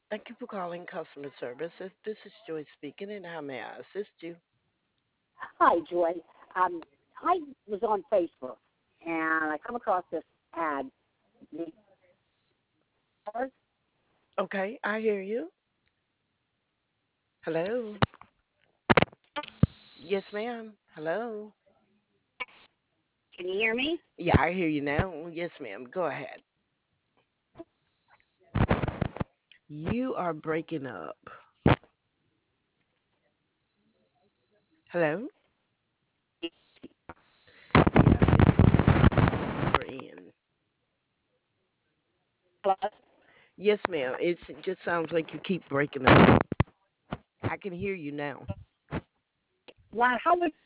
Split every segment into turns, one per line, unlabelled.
Thank you for calling customer service. This is Joy speaking, and how may I assist you?
Hi, Joy. Um, I was on Facebook and I come across this ad. The cars-
Okay, I hear you. Hello. Yes, ma'am. Hello.
Can you hear me?
Yeah, I hear you now. Yes, ma'am. Go ahead. You are breaking up. Hello. Yeah, you're in.
Hello?
Yes, ma'am. It just sounds like you keep breaking up. I can hear you now.
Wow, how much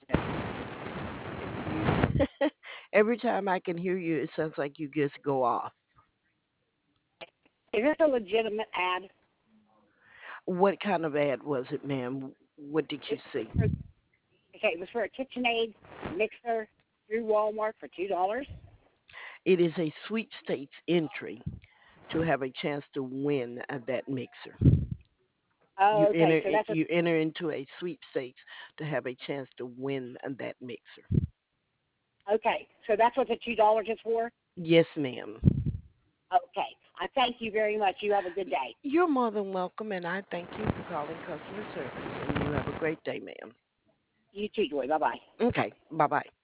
Every time I can hear you, it sounds like you just go off.
is this a legitimate ad?
What kind of ad was it, ma'am? What did you
It was
see?
for, okay, it was for a KitchenAid mixer through Walmart for $2.
It is a sweepstakes entry to have a chance to win that mixer.
Oh, okay, so that's
You enter into a sweepstakes to have a chance to win that mixer.
what the $2 is for.
Yes, ma'am.
Okay, I thank you very much. You have a good day.
You're more than welcome, and I thank you for calling customer service. And you have a great day, ma'am.
You too, Joy. Bye bye.
Okay, bye bye.